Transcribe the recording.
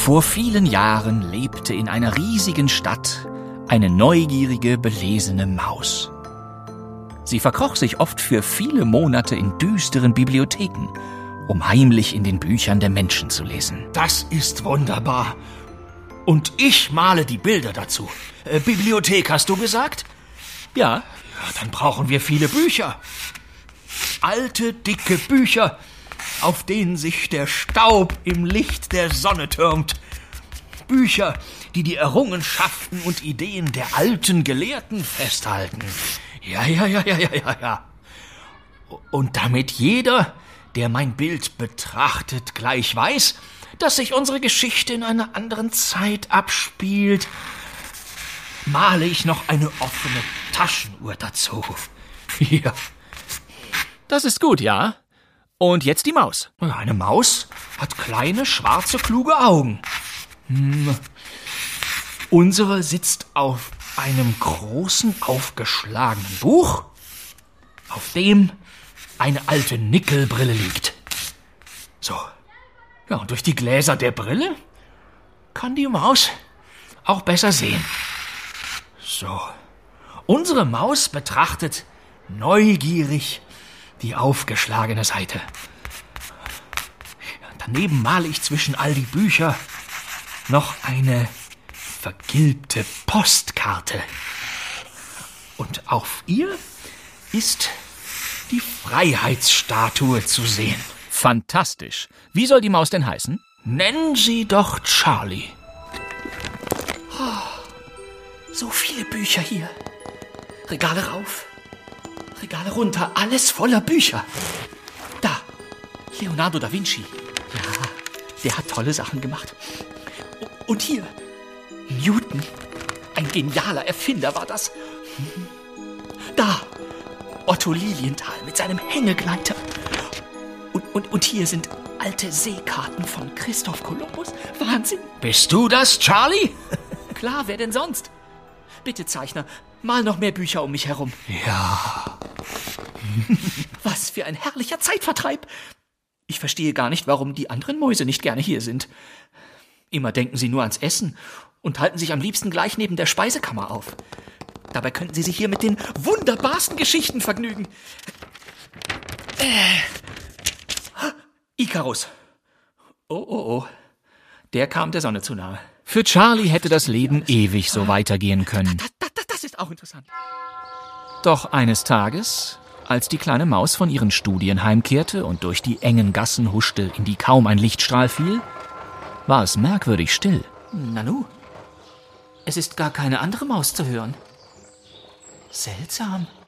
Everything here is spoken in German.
Vor vielen Jahren lebte in einer riesigen Stadt eine neugierige, belesene Maus. Sie verkroch sich oft für viele Monate in düsteren Bibliotheken, um heimlich in den Büchern der Menschen zu lesen. Das ist wunderbar. Und ich male die Bilder dazu. Bibliothek, hast du gesagt? Ja, Ja, dann brauchen wir viele Bücher. Alte, dicke Bücher, auf denen sich der Staub im Licht der Sonne türmt. Bücher, die die Errungenschaften und Ideen der alten Gelehrten festhalten. Ja. Und damit jeder, der mein Bild betrachtet, gleich weiß, dass sich unsere Geschichte in einer anderen Zeit abspielt, male ich noch eine offene Taschenuhr dazu. Hier. das ist gut, ja. Und jetzt die Maus. Eine Maus hat kleine, schwarze, kluge Augen. Unsere sitzt auf einem großen, aufgeschlagenen Buch, auf dem eine alte Nickelbrille liegt. So. Ja, und durch die Gläser der Brille kann die Maus auch besser sehen. So. Unsere Maus betrachtet neugierig die aufgeschlagene Seite. Daneben male ich zwischen all die Bücher noch eine vergilbte Postkarte. Und auf ihr ist die Freiheitsstatue zu sehen. Fantastisch. Wie soll die Maus denn heißen? Nennen Sie doch Charlie. So viele Bücher hier. Regale rauf, Regale runter, alles voller Bücher. Da, Leonardo da Vinci. Ja, der hat tolle Sachen gemacht. Und hier, Newton. Ein genialer Erfinder war das. Da, Otto Lilienthal mit seinem Hängegleiter. Und hier sind alte Seekarten von Christoph Kolumbus. Wahnsinn. Bist du das, Charlie? Klar, wer denn sonst? Bitte, Zeichner, mal noch mehr Bücher um mich herum. Ja. Was für ein herrlicher Zeitvertreib. Ich verstehe gar nicht, warum die anderen Mäuse nicht gerne hier sind. Immer denken sie nur ans Essen und halten sich am liebsten gleich neben der Speisekammer auf. Dabei könnten sie sich hier mit den wunderbarsten Geschichten vergnügen. Ikarus. Oh. Der kam der Sonne zu nahe. Für Charlie hätte das Leben ewig so weitergehen können. Das ist auch interessant. Doch eines Tages, als die kleine Maus von ihren Studien heimkehrte und durch die engen Gassen huschte, in die kaum ein Lichtstrahl fiel, war es merkwürdig still. Nanu, es ist gar keine andere Maus zu hören. Seltsam.